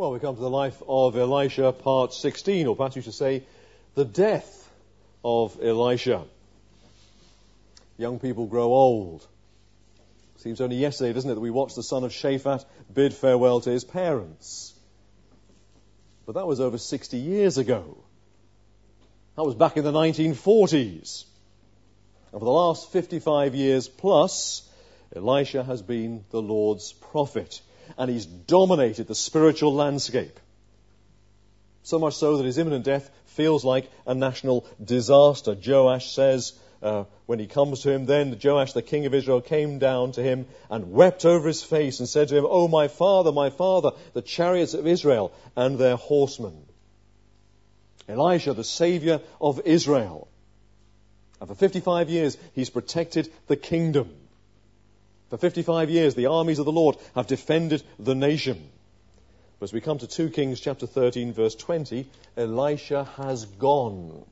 Well, we come to the life of Elisha, part 16, or perhaps you should say, the death of Elisha. Young people grow old. Seems only yesterday, doesn't it, that we watched the son of Shaphat bid farewell to his parents. But that was over 60 years ago. That was back in the 1940s. And for the last 55 years plus, Elisha has been the Lord's prophet. And he's dominated the spiritual landscape. So much so that his imminent death feels like a national disaster. Joash says, when he comes to him, then Joash, the king of Israel, came down to him and wept over his face and said to him, "Oh, my father, the chariots of Israel and their horsemen." Elisha, the savior of Israel. And for 55 years, he's protected the kingdom. For 55 years, the armies of the Lord have defended the nation. But as we come to 2 Kings chapter 13, verse 20, Elisha has gone.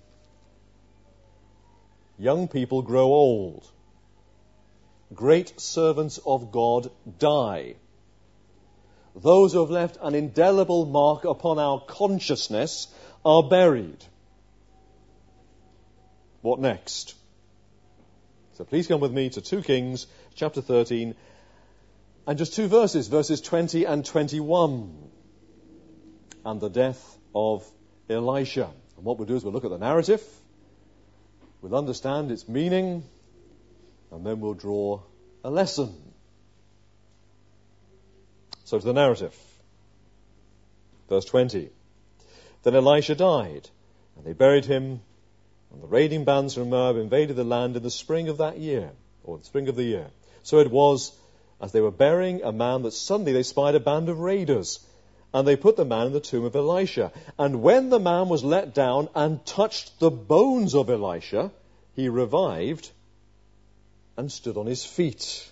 Young people grow old. Great servants of God die. Those who have left an indelible mark upon our consciousness are buried. What next? So please come with me to 2 Kings chapter 13 and just two verses, verses 20 and 21. And the death of Elisha. And what we'll do is we'll look at the narrative, we'll understand its meaning, and then we'll draw a lesson. So to the narrative. Verse 20. Then Elisha died, and they buried him, and the raiding bands from Moab invaded the land in the spring of that year, or the spring of the year. So it was, as they were burying a man, that suddenly they spied a band of raiders, and they put the man in the tomb of Elisha. And when the man was let down and touched the bones of Elisha, he revived and stood on his feet.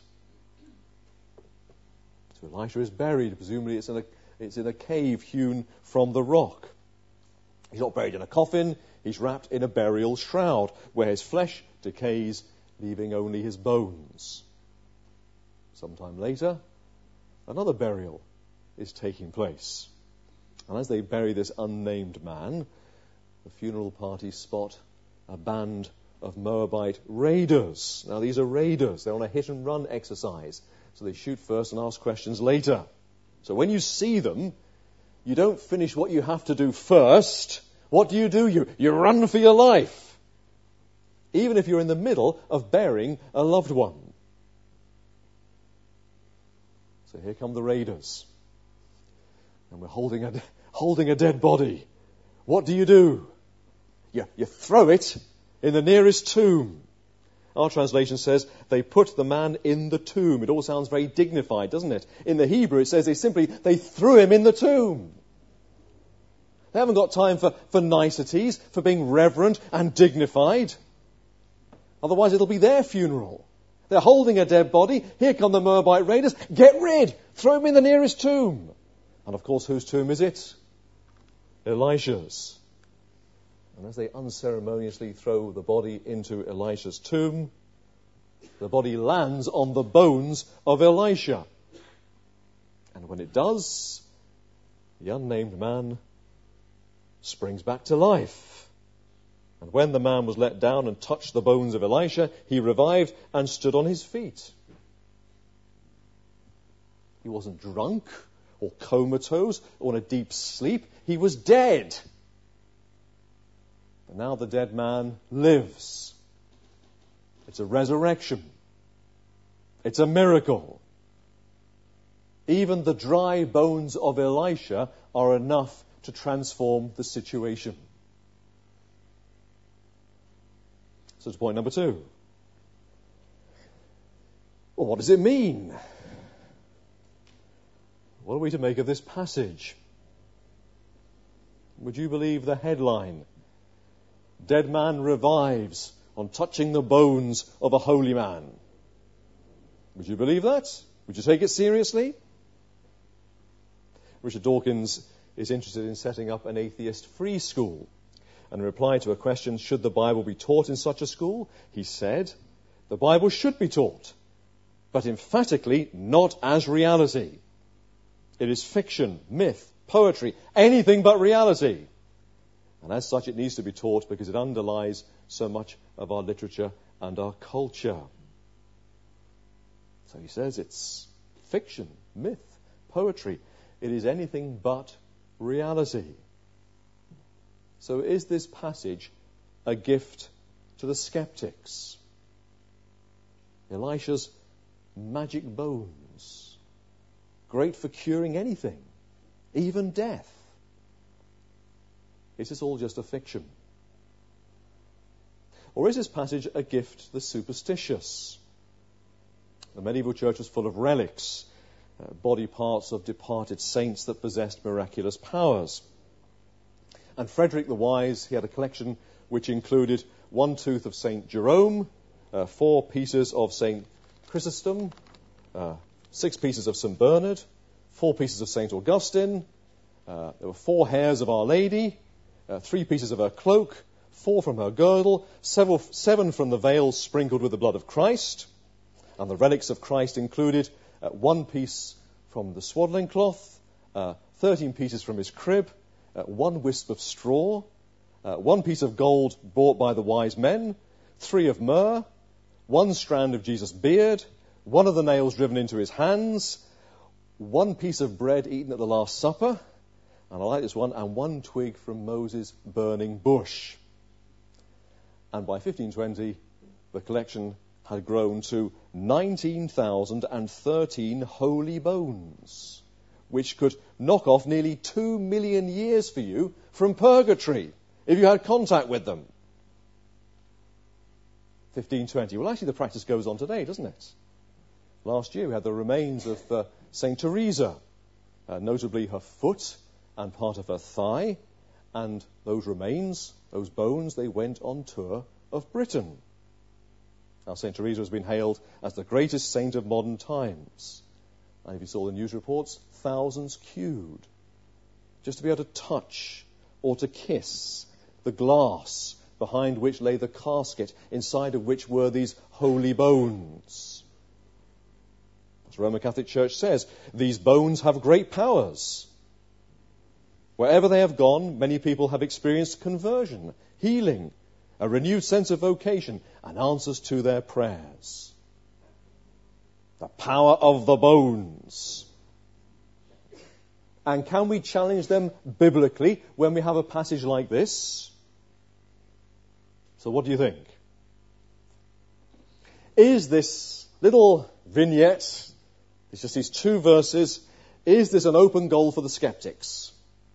So Elisha is buried. Presumably it's in a cave hewn from the rock. He's not buried in a coffin. He's wrapped in a burial shroud, where his flesh decays, leaving only his bones. Sometime later, another burial is taking place. And as they bury this unnamed man, the funeral party spot a band of Moabite raiders. Now, these are raiders. They're on a hit-and-run exercise. So they shoot first and ask questions later. So when you see them, you don't finish what you have to do first. What do? You run for your life, even if you're in the middle of burying a loved one. So here come the raiders, and we're holding a dead body. What do? You throw it in the nearest tomb. Our translation says they put the man in the tomb. It all sounds very dignified, doesn't it? In the Hebrew it says they threw him in the tomb. They haven't got time for niceties, for being reverent and dignified. Otherwise it'll be their funeral. They're holding a dead body. Here come the Moabite raiders. Get rid! Throw him in the nearest tomb. And of course, whose tomb is it? Elisha's. And as they unceremoniously throw the body into Elisha's tomb, the body lands on the bones of Elisha. And when it does, the unnamed man springs back to life. And when the man was let down and touched the bones of Elisha, he revived and stood on his feet. He wasn't drunk or comatose or in a deep sleep. He was dead. But now the dead man lives. It's a resurrection. It's a miracle. Even the dry bones of Elisha are enough to transform the situation. So to point number 2. Well, what does it mean? What are we to make of this passage? Would you believe the headline? Dead man revives on touching the bones of a holy man. Would you believe that? Would you take it seriously? Richard Dawkins is interested in setting up an atheist free school. And in reply to a question, should the Bible be taught in such a school? He said, the Bible should be taught, but emphatically not as reality. It is fiction, myth, poetry, anything but reality. And as such, it needs to be taught because it underlies so much of our literature and our culture. So he says it's fiction, myth, poetry. It is anything but reality. So is this passage a gift to the skeptics? Elisha's magic bones, great for curing anything, even death. Is this all just a fiction? Or is this passage a gift to the superstitious? The medieval church was full of relics, body parts of departed saints that possessed miraculous powers. And Frederick the Wise, he had a collection which included 1 tooth of St. Jerome, 4 pieces of St. Chrysostom, 6 pieces of St. Bernard, 4 pieces of St. Augustine, there were 4 hairs of Our Lady, 3 pieces of her cloak, 4 from her girdle, 7 from the veil sprinkled with the blood of Christ, and the relics of Christ included 1 piece from the swaddling cloth, 13 pieces from his crib, 1 wisp of straw, 1 piece of gold bought by the wise men, 3 of myrrh, 1 strand of Jesus' beard, 1 of the nails driven into his hands, 1 piece of bread eaten at the Last Supper, and I like this one, and 1 twig from Moses' burning bush. And by 1520, the collection had grown to 19,013 holy bones, which could knock off nearly 2 million years for you from purgatory if you had contact with them. 1520. Well, actually, the practice goes on today, doesn't it? Last year, we had the remains of St. Teresa, notably her foot and part of her thigh, and those remains, those bones, they went on tour of Britain. Now, St. Teresa has been hailed as the greatest saint of modern times. And if you saw the news reports, thousands queued just to be able to touch or to kiss the glass behind which lay the casket, inside of which were these holy bones. As the Roman Catholic Church says, these bones have great powers. Wherever they have gone, many people have experienced conversion, healing, a renewed sense of vocation, and answers to their prayers. The power of the bones. And can we challenge them biblically when we have a passage like this? So what do you think? Is this little vignette, it's just these 2 verses, is this an open goal for the skeptics?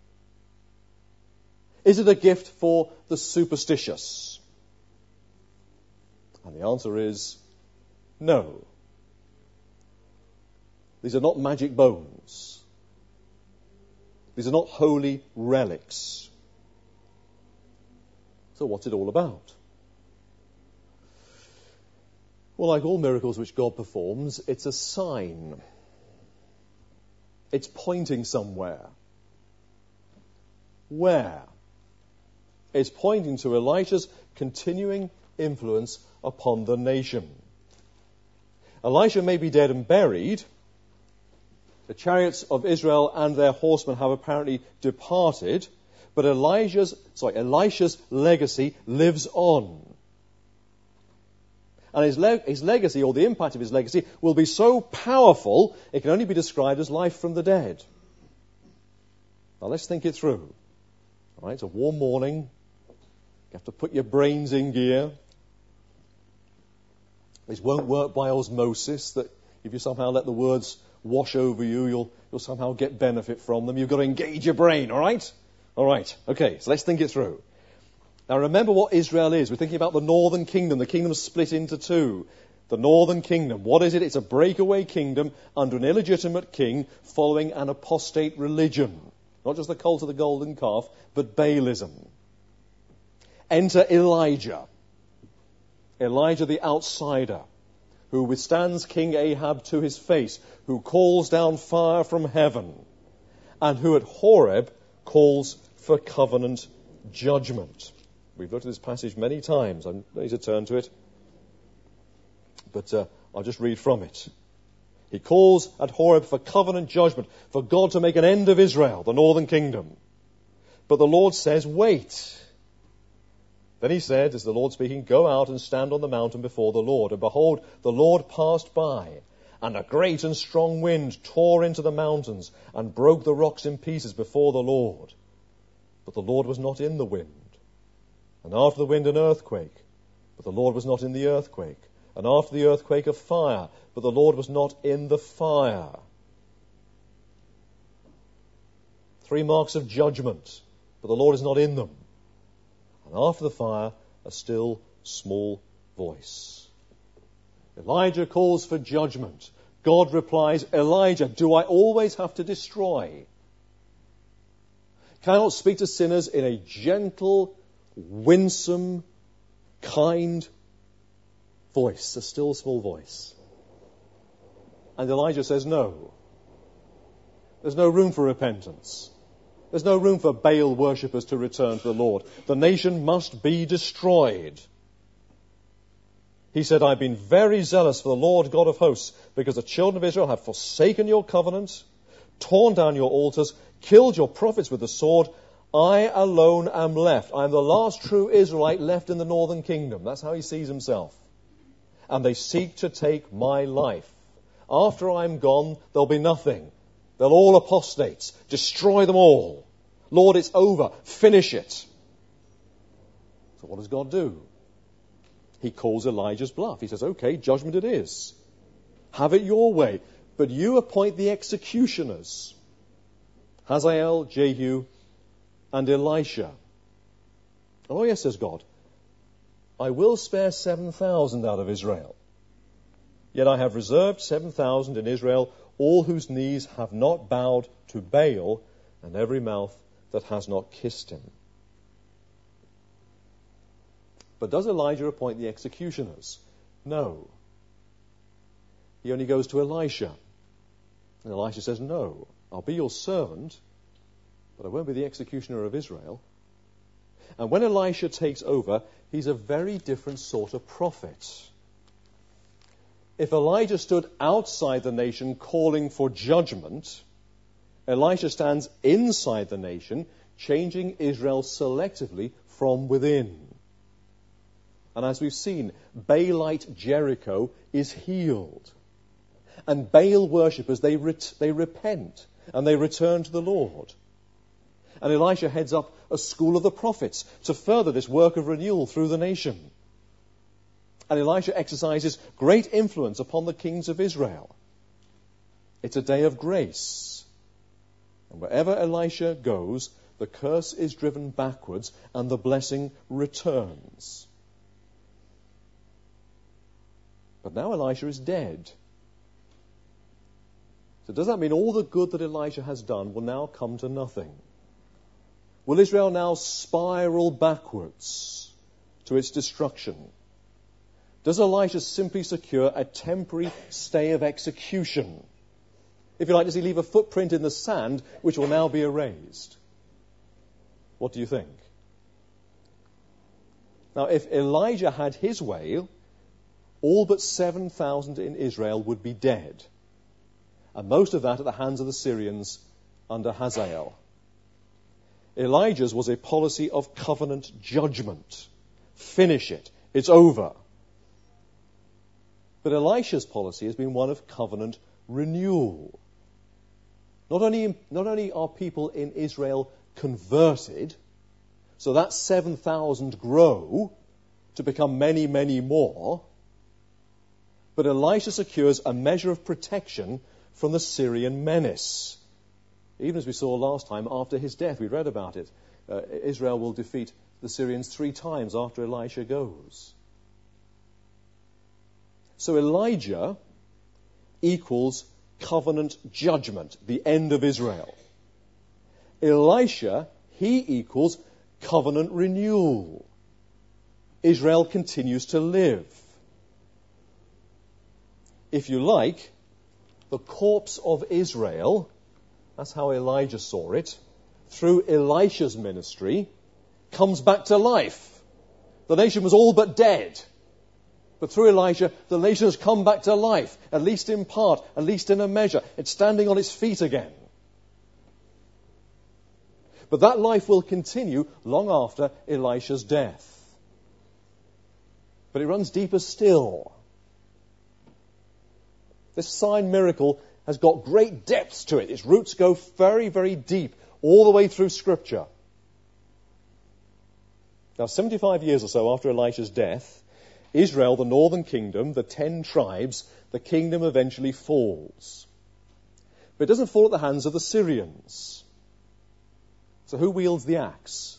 Is it a gift for the superstitious? And the answer is no. These are not magic bones. These are not holy relics. So what's it all about? Well, like all miracles which God performs, it's a sign. It's pointing somewhere. Where? It's pointing to Elisha's continuing influence upon the nation. Elisha may be dead and buried. The chariots of Israel and their horsemen have apparently departed, but Elisha's legacy lives on. And his legacy, or the impact of his legacy, will be so powerful, it can only be described as life from the dead. Now let's think it through. All right, it's a warm morning. You have to put your brains in gear. This won't work by osmosis, that if you somehow let the words wash over you, you'll somehow get benefit from them. You've got to engage your brain, all right? All right, okay, so let's think it through. Now remember what Israel is. We're thinking about the northern kingdom. The kingdom's split into 2. The northern kingdom. What is it? It's a breakaway kingdom under an illegitimate king following an apostate religion. Not just the cult of the golden calf, but Baalism. Enter Elijah. Elijah the outsider, who withstands King Ahab to his face, who calls down fire from heaven, and who at Horeb calls for covenant judgment. We've looked at this passage many times. I don't need to turn to it, but I'll just read from it. He calls at Horeb for covenant judgment, for God to make an end of Israel, the northern kingdom. But the Lord says, wait. Then he said, as the Lord speaking, go out and stand on the mountain before the Lord. And behold, the Lord passed by, and a great and strong wind tore into the mountains and broke the rocks in pieces before the Lord. But the Lord was not in the wind. And after the wind an earthquake, but the Lord was not in the earthquake. And after the earthquake a fire, but the Lord was not in the fire. 3 marks of judgment, but the Lord is not in them. And after the fire, a still small voice. Elijah calls for judgment. God replies, Elijah, do I always have to destroy? Can I not speak to sinners in a gentle, winsome, kind voice, a still small voice? And Elijah says, no. There's no room for repentance. There's no room for Baal worshippers to return to the Lord. The nation must be destroyed. He said, I've been very zealous for the Lord God of hosts, because the children of Israel have forsaken your covenant, torn down your altars, killed your prophets with the sword. I alone am left. I am the last true Israelite left in the northern kingdom. That's how he sees himself. And they seek to take my life. After I'm gone, there'll be nothing. They'll all apostates. Destroy them all. Lord, it's over. Finish it. So what does God do? He calls Elijah's bluff. He says, okay, judgment it is. Have it your way. But you appoint the executioners. Hazael, Jehu, and Elisha. Oh yes, says God. I will spare 7,000 out of Israel. Yet I have reserved 7,000 in Israel, all whose knees have not bowed to Baal, and every mouth that has not kissed him. But does Elijah appoint the executioners? No. He only goes to Elisha. And Elisha says, no, I'll be your servant, but I won't be the executioner of Israel. And when Elisha takes over, he's a very different sort of prophet. If Elijah stood outside the nation calling for judgment, Elisha stands inside the nation, changing Israel selectively from within. And as we've seen, Baalite Jericho is healed. And Baal worshippers, they repent and they return to the Lord. And Elisha heads up a school of the prophets to further this work of renewal through the nation. And Elisha exercises great influence upon the kings of Israel. It's a day of grace. And wherever Elisha goes, the curse is driven backwards and the blessing returns. But now Elisha is dead. So does that mean all the good that Elisha has done will now come to nothing? Will Israel now spiral backwards to its destruction? Does Elisha simply secure a temporary stay of execution? If you like, does he leave a footprint in the sand which will now be erased? What do you think? Now, if Elijah had his way, all but 7,000 in Israel would be dead. And most of that at the hands of the Syrians under Hazael. Elijah's was a policy of covenant judgment. Finish it. It's over. But Elisha's policy has been one of covenant renewal. Not only are people in Israel converted, so that 7,000 grow to become many, many more, but Elisha secures a measure of protection from the Syrian menace. Even as we saw last time, after his death, we read about it. Israel will defeat the Syrians 3 times after Elisha goes. So Elijah equals covenant judgment, the end of Israel. Elisha, he equals covenant renewal. Israel continues to live. If you like, the corpse of Israel, that's how Elijah saw it, through Elisha's ministry, comes back to life. The nation was all but dead. But through Elijah, the nation has come back to life, at least in part, at least in a measure. It's standing on its feet again. But that life will continue long after Elisha's death. But it runs deeper still. This sign miracle has got great depths to it. Its roots go very, very deep, all the way through Scripture. Now, 75 years or so after Elisha's death, Israel, the northern kingdom, the 10 tribes, the kingdom eventually falls. But it doesn't fall at the hands of the Syrians. So who wields the axe?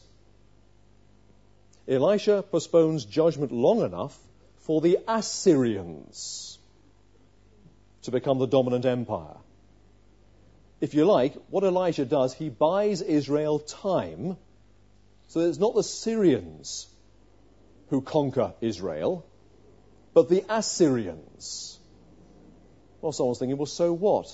Elisha postpones judgment long enough for the Assyrians to become the dominant empire. If you like, what Elisha does, he buys Israel time, so that it's not the Syrians who conquer Israel, but the Assyrians. Well, someone's thinking, well, so what?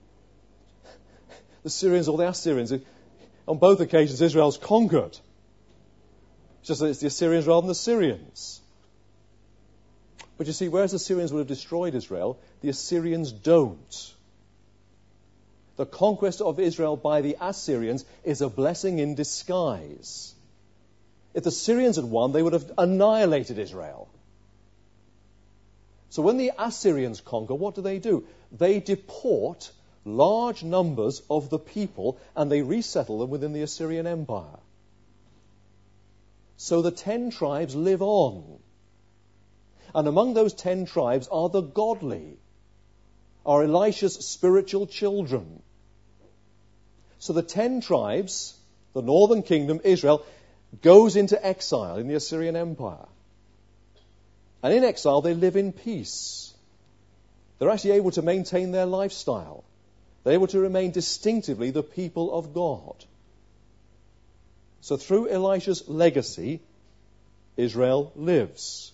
The Syrians or the Assyrians? On both occasions, Israel's conquered. It's just that it's the Assyrians rather than the Syrians. But you see, whereas the Syrians would have destroyed Israel, the Assyrians don't. The conquest of Israel by the Assyrians is a blessing in disguise. If the Syrians had won, they would have annihilated Israel. So when the Assyrians conquer, what do? They deport large numbers of the people and they resettle them within the Assyrian Empire. So the 10 tribes live on. And among those 10 tribes are the godly, are Elisha's spiritual children. So the 10 tribes, the northern kingdom, Israel, goes into exile in the Assyrian Empire. And in exile, they live in peace. They're actually able to maintain their lifestyle. They're able to remain distinctively the people of God. So through Elisha's legacy, Israel lives.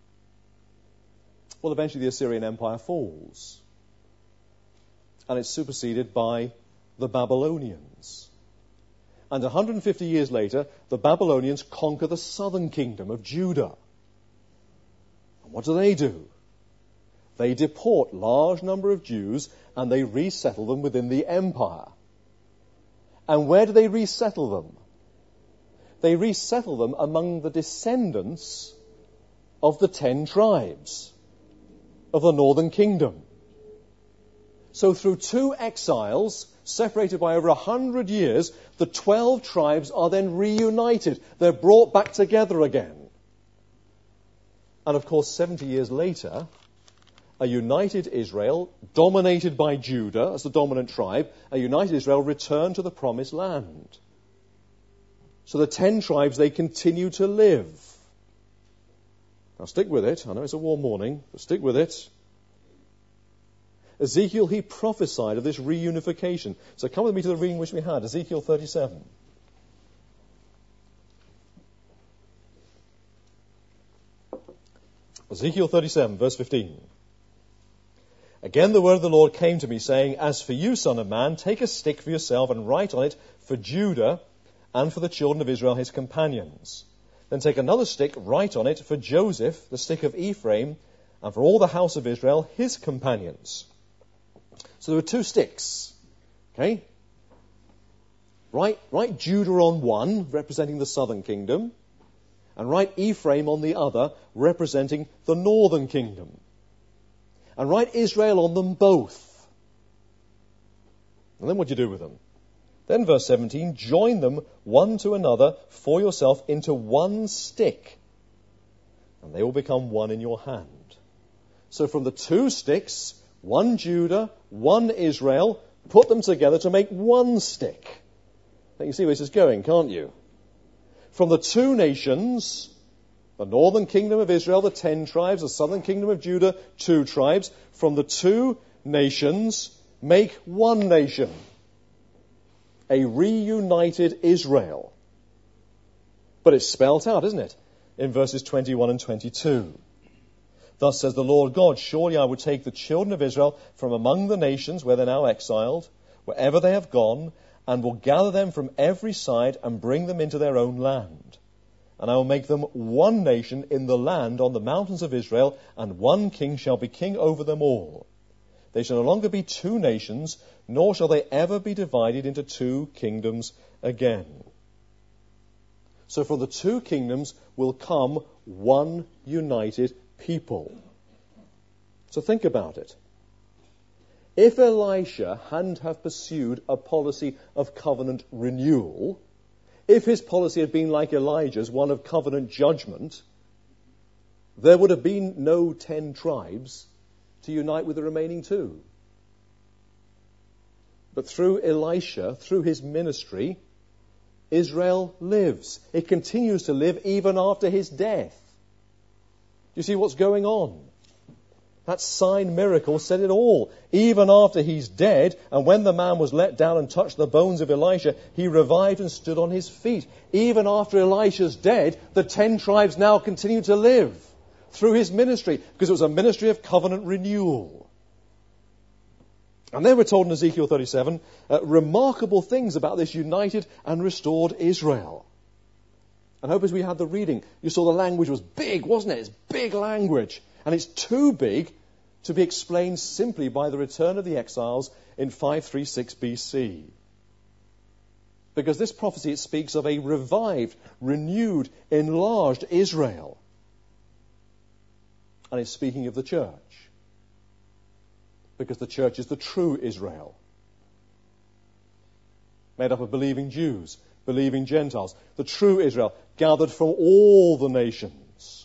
Well, eventually the Assyrian Empire falls. And it's superseded by the Babylonians. And 150 years later, the Babylonians conquer the southern kingdom of Judah. And what do? They deport large number of Jews and they resettle them within the empire. And where do they resettle them? They resettle them among the descendants of the 10 tribes of the northern kingdom. So through 2 exiles, separated by over 100 years, the 12 tribes are then reunited. They're brought back together again. And of course, 70 years later, a united Israel, dominated by Judah as the dominant tribe, a united Israel returned to the promised land. So the 10 tribes, they continue to live. Now stick with it. I know it's a warm morning, but stick with it. Ezekiel, he prophesied of this reunification. So come with me to the reading which we had, Ezekiel 37. Ezekiel 37, verse 15. Again the word of the Lord came to me, saying, As for you, son of man, take a stick for yourself and write on it for Judah and for the children of Israel his companions. Then take another stick, write on it for Joseph, the stick of Ephraim, and for all the house of Israel his companions. So there were 2 sticks. Okay? Write Judah on one, representing the southern kingdom, and write Ephraim on the other, representing the northern kingdom. And write Israel on them both. And then what do you do with them? Then verse 17, join them one to another for yourself into one stick, and they will become one in your hand. So from the 2 sticks, one Judah, one Israel, put them together to make one stick. Now you see where this is going, can't you? From the 2 nations, the northern kingdom of Israel, the 10 tribes, the southern kingdom of Judah, 2 tribes. From the 2 nations, make one nation. A reunited Israel. But it's spelt out, isn't it? In verses 21 and 22. Thus says the Lord God, surely I would take the children of Israel from among the nations where they're now exiled, wherever they have gone, and will gather them from every side and bring them into their own land. and I will make them one nation in the land on the mountains of Israel, and one king shall be king over them all. They shall no longer be two nations, nor shall they ever be divided into two kingdoms again. So from the two kingdoms will come one united people. So think about it. If Elisha hadn't have pursued a policy of covenant renewal, if his policy had been like Elijah's, one of covenant judgment, there would have been no 10 tribes to unite with the remaining 2. But through Elisha, through his ministry, Israel lives. It continues to live even after his death. You see what's going on? That sign miracle said it all. Even after he's dead, and when the man was let down and touched the bones of Elisha, he revived and stood on his feet. Even after Elisha's dead, the 10 tribes now continue to live through his ministry, because it was a ministry of covenant renewal. And then we're told in Ezekiel 37 remarkable things about this united and restored Israel. And I hope as we had the reading, you saw the language was big, wasn't it? It's big language. And it's too big to be explained simply by the return of the exiles in 536 BC. Because this prophecy, it speaks of a revived, renewed, enlarged Israel. And it's speaking of the church. Because the church is the true Israel. Made up of believing Jews, believing Gentiles. The true Israel, gathered from all the nations.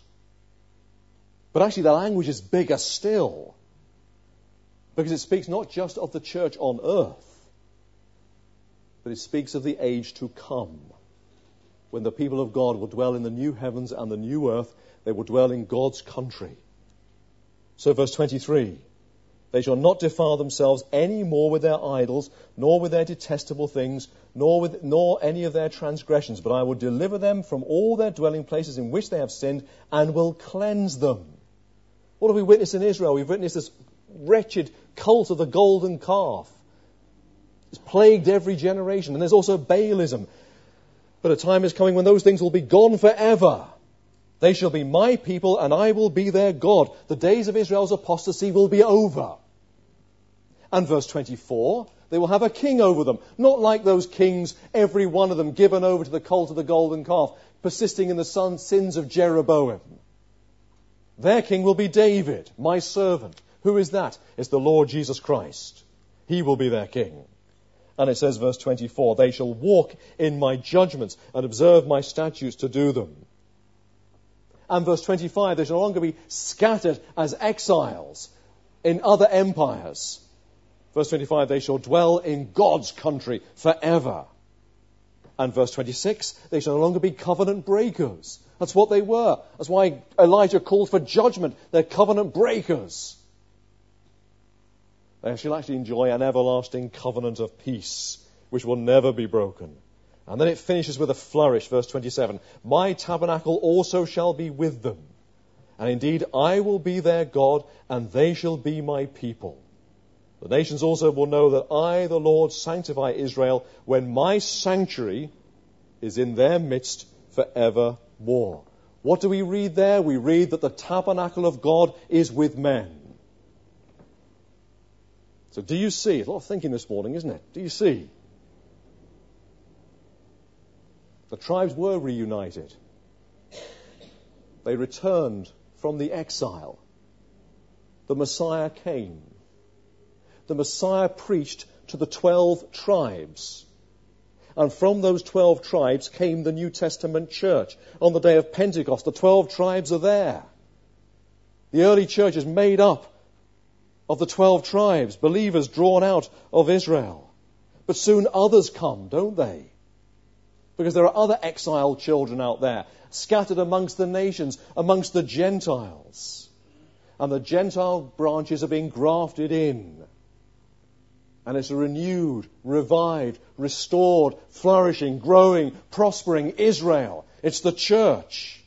But actually the language is bigger still. Because it speaks not just of the church on earth, but it speaks of the age to come. When the people of God will dwell in the new heavens and the new earth, they will dwell in God's country. So verse 23, they shall not defile themselves any more with their idols, nor with their detestable things, nor any of their transgressions, but I will deliver them from all their dwelling places in which they have sinned, and will cleanse them. What have we witnessed in Israel? We've witnessed this wretched cult of the golden calf. It's plagued every generation. And there's also Baalism. But a time is coming when those things will be gone forever. They shall be my people, and I will be their God. The days of Israel's apostasy will be over. And verse 24, they will have a king over them. Not like those kings, every one of them given over to the cult of the golden calf, persisting in the sins of Jeroboam. Their king will be David, my servant. Who is that? It's the Lord Jesus Christ. He will be their king. And it says, verse 24, they shall walk in my judgments and observe my statutes to do them. And verse 25, they shall no longer be scattered as exiles in other empires. Verse 25, they shall dwell in God's country forever. And verse 26, they shall no longer be covenant breakers. That's what they were. That's why Elijah called for judgment. They're covenant breakers. They shall actually enjoy an everlasting covenant of peace, which will never be broken. And then it finishes with a flourish, verse 27. My tabernacle also shall be with them. And indeed, I will be their God, and they shall be my people. The nations also will know that I, the Lord, sanctify Israel, when my sanctuary is in their midst forevermore. What do we read there? We read that the tabernacle of God is with men. So do you see? There's a lot of thinking this morning, isn't it? Do you see? The tribes were reunited. They returned from the exile. The Messiah came. The Messiah preached to the 12 tribes. And from those 12 tribes came the New Testament church. On the day of Pentecost, the 12 tribes are there. The early church is made up of the 12 tribes, believers drawn out of Israel. But soon others come, don't they? Because there are other exiled children out there, scattered amongst the nations, amongst the Gentiles. And the Gentile branches are being grafted in. And it's a renewed, revived, restored, flourishing, growing, prospering Israel. It's the church.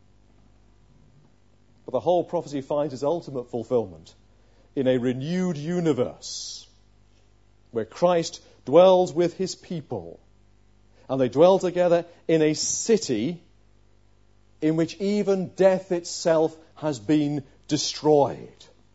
But the whole prophecy finds its ultimate fulfillment in a renewed universe where Christ dwells with his people. And they dwell together in a city in which even death itself has been destroyed.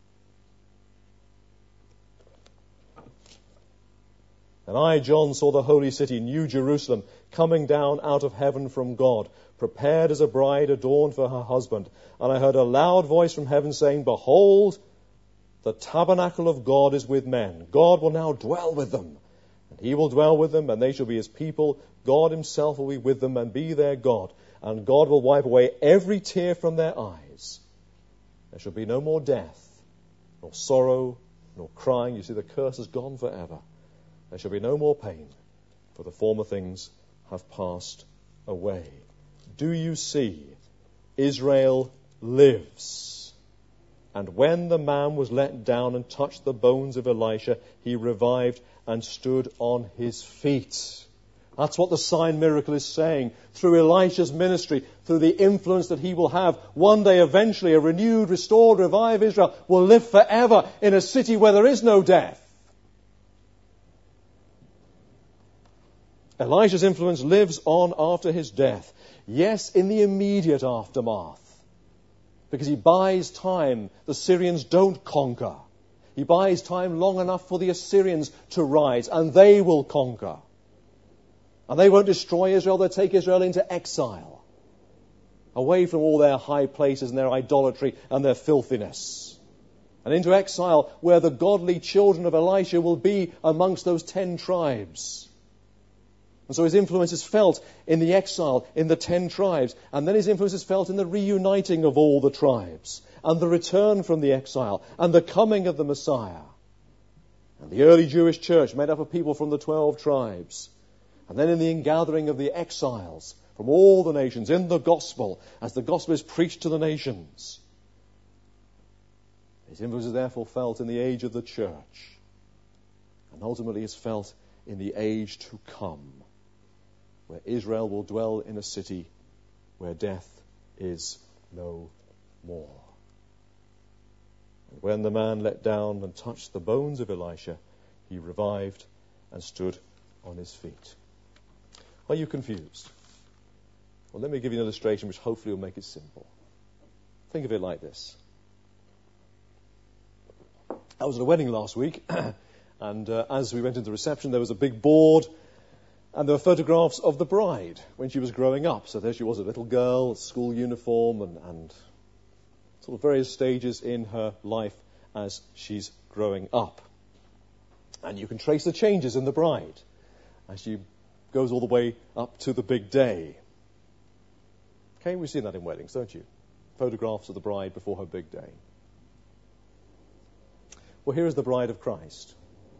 And I, John, saw the holy city, New Jerusalem, coming down out of heaven from God, prepared as a bride adorned for her husband. And I heard a loud voice from heaven saying, Behold, the tabernacle of God is with men. God will now dwell with them. And he will dwell with them, and they shall be his people. God himself will be with them and be their God. And God will wipe away every tear from their eyes. There shall be no more death, nor sorrow, nor crying. You see, the curse is gone forever. There shall be no more pain, for the former things have passed away. Do you see? Israel lives. And when the man was let down and touched the bones of Elisha, he revived and stood on his feet. That's what the sign miracle is saying. Through Elisha's ministry, through the influence that he will have, one day eventually a renewed, restored, revived Israel will live forever in a city where there is no death. Elisha's influence lives on after his death. Yes, in the immediate aftermath. Because he buys time. The Syrians don't conquer. He buys time long enough for the Assyrians to rise, and they will conquer. And they won't destroy Israel, they'll take Israel into exile. Away from all their high places and their idolatry and their filthiness. And into exile where the godly children of Elisha will be amongst those 10 tribes. And so his influence is felt in the exile, in the 10 tribes. And then his influence is felt in the reuniting of all the tribes. And the return from the exile. And the coming of the Messiah. And the early Jewish church made up of people from the 12 tribes. And then in the ingathering of the exiles from all the nations in the gospel, as the gospel is preached to the nations. His influence is therefore felt in the age of the church. And ultimately is felt in the age to come, where Israel will dwell in a city where death is no more. And when the man let down and touched the bones of Elisha, he revived and stood on his feet. Are you confused? Well, let me give you an illustration which hopefully will make it simple. Think of it like this. I was at a wedding last week, and as we went into the reception, there was a big board. And there were photographs of the bride when she was growing up. So there she was, a little girl, school uniform, and sort of various stages in her life as she's growing up. And you can trace the changes in the bride as she goes all the way up to the big day. Okay, we've seen that in weddings, don't you? Photographs of the bride before her big day. Well, here is the bride of Christ.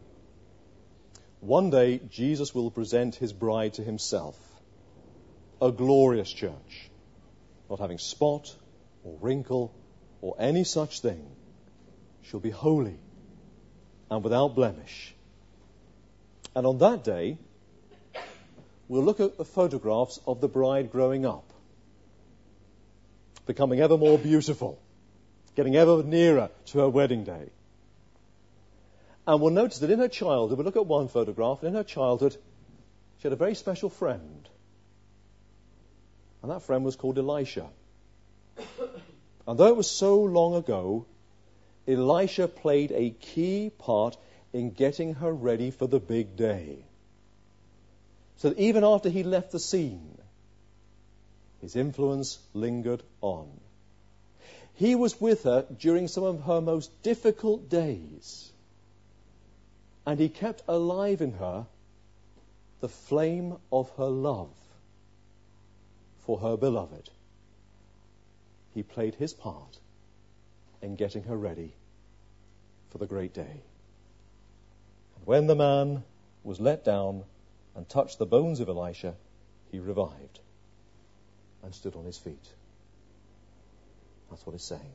One day, Jesus will present his bride to himself, a glorious church, not having spot or wrinkle or any such thing. She'll be holy and without blemish. And on that day, we'll look at the photographs of the bride growing up, becoming ever more beautiful, getting ever nearer to her wedding day. And we'll notice that in her childhood, we'll look at one photograph, and in her childhood, she had a very special friend. And that friend was called Elisha. And though it was so long ago, Elisha played a key part in getting her ready for the big day. So that even after he left the scene, his influence lingered on. He was with her during some of her most difficult days. And he kept alive in her the flame of her love for her beloved. He played his part in getting her ready for the great day. And when the man was let down and touched the bones of Elisha, he revived and stood on his feet. That's what it's saying.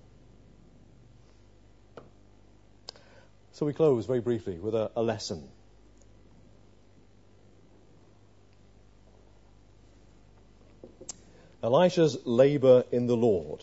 So we close very briefly with a lesson. Elisha's labour in the Lord.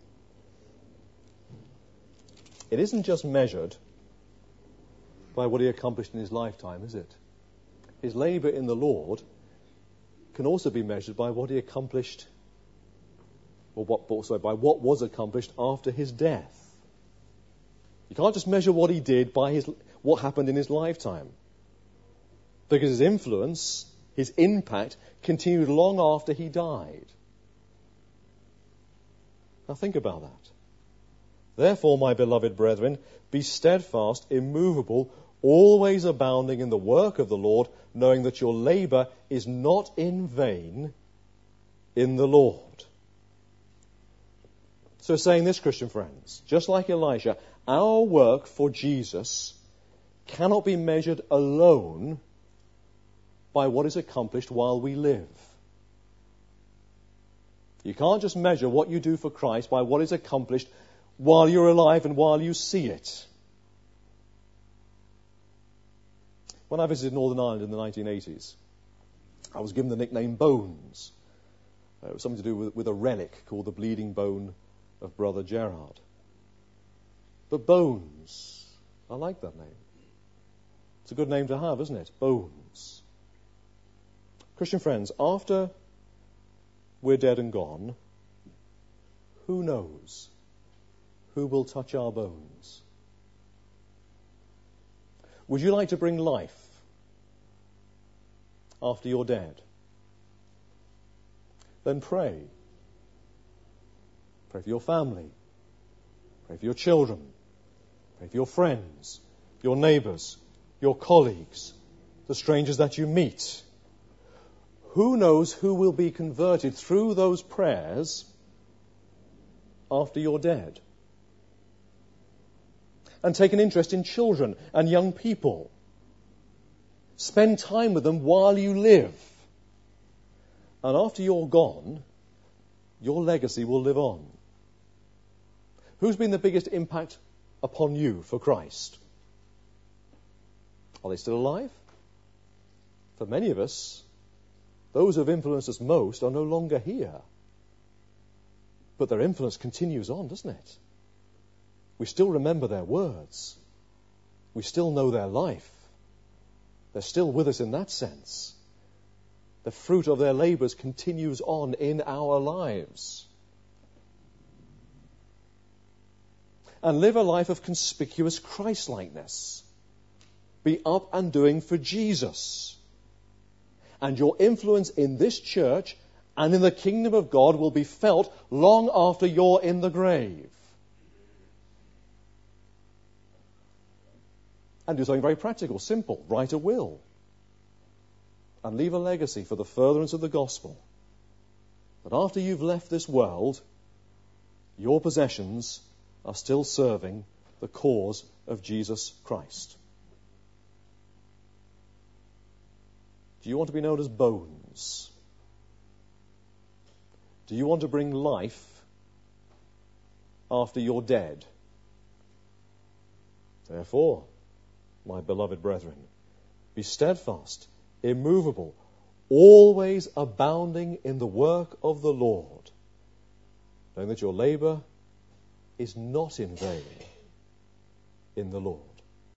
It isn't just measured by what he accomplished in his lifetime, is it? His labour in the Lord can also be measured by what he accomplished by what was accomplished after his death. You can't just measure what he did by what happened in his lifetime. Because his influence, his impact, continued long after he died. Now think about that. Therefore, my beloved brethren, be steadfast, immovable, always abounding in the work of the Lord, knowing that your labor is not in vain in the Lord. So saying this, Christian friends, just like Elisha, our work for Jesus cannot be measured alone by what is accomplished while we live. You can't just measure what you do for Christ by what is accomplished while you're alive and while you see it. When I visited Northern Ireland in the 1980s, I was given the nickname Bones. It was something to do with a relic called the bleeding bone of Brother Gerard. But Bones, I like that name. It's a good name to have, isn't it? Bones. Christian friends, after we're dead and gone, who knows who will touch our bones? Would you like to bring life after you're dead? Then pray. Pray for your family. Pray for your children. Pray for your friends, your neighbours, your colleagues, the strangers that you meet. Who knows who will be converted through those prayers after you're dead? And take an interest in children and young people. Spend time with them while you live. And after you're gone, your legacy will live on. Who's been the biggest impact upon you for Christ? Are they still alive? For many of us, those who have influenced us most are no longer here. But their influence continues on, doesn't it? We still remember their words. We still know their life. They're still with us in that sense. The fruit of their labours continues on in our lives. And live a life of conspicuous Christ-likeness. Be up and doing for Jesus. And your influence in this church and in the kingdom of God will be felt long after you're in the grave. And do something very practical, simple. Write a will. And leave a legacy for the furtherance of the gospel. That after you've left this world, your possessions are still serving the cause of Jesus Christ. Do you want to be known as Bones? Do you want to bring life after you're dead? Therefore, my beloved brethren, be steadfast, immovable, always abounding in the work of the Lord, knowing that your labour is not in vain in the Lord.